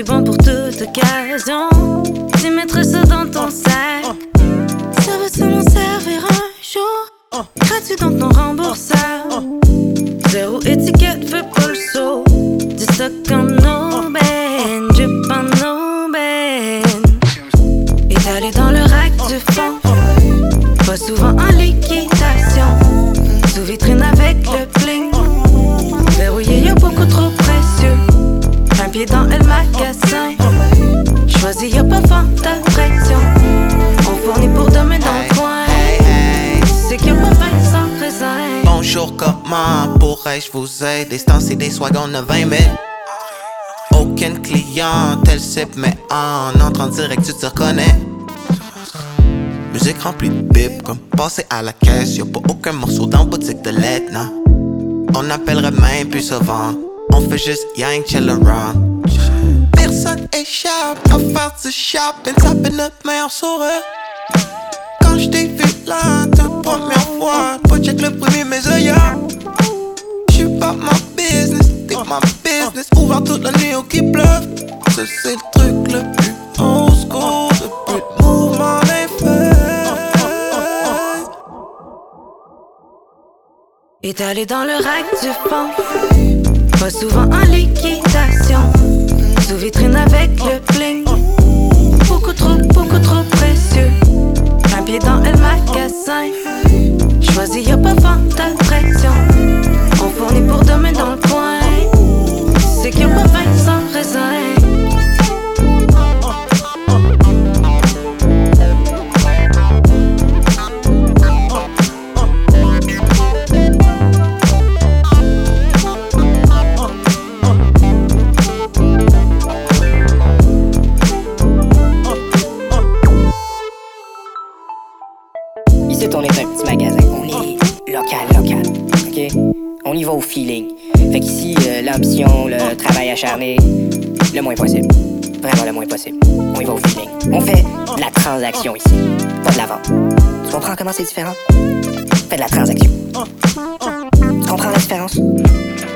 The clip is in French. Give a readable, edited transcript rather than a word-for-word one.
suis bon pour toute occasion. Tu mettrais ça dans ton sac. Ça va seulement servir un jour. Gratuit donc non remboursable. Zéro étiquette, fais pas le saut. Du stock en aubaine, drip en aubaine. Étalé dans le rack du fond. Pas souvent en liquidation. Sous vitrine avec le bling. Verrouillé, y'a beaucoup trop précieux. Un pied dans le magasin. Choisi, y'a pas fort de pression. On fournit pour demain dans le coin. C'est qu'il y a pas faim sans raisin. Bonjour, comment pourrais-je vous aider? Ce temps-ci des swags, on a 20 000. Aucun client, tel sip, mais en entrant direct, tu te reconnais. Musique remplie de bip, comme passer à la caisse. Y'a pas aucun morceau dans boutique de lettres, non. On appellerait même plus souvent. On fait juste yang chill around. Personne échappe à faire du shopping, taper notre meilleur sourire. Quand j't'ai vu là, toute première fois, pas check le premier mes œillères. J'suis pas ma business, t'es ma business. Ouvert toute la nuit au qui pleuve. Ça c'est le truc le plus old school. Depuis le mouvement des feuilles. Étalé dans le rack du fond. Pas souvent en liquidation. Sous vitrine avec le bling. Beaucoup trop précieux. Un pied dans le magasin. Choisi, y'a pas fort de pression. On fournit pour demain dans le coin. C'est qu'il y a pas faim sans raisin. Ici, on est un petit magasin, on est local, ok? On y va au feeling. Fait qu'ici, l'ambition, le travail acharné, le moins possible. Vraiment le moins possible. On y va au feeling. On fait de la transaction ici, pas de la vente. Tu comprends comment c'est différent? On fait de la transaction. Tu comprends la différence?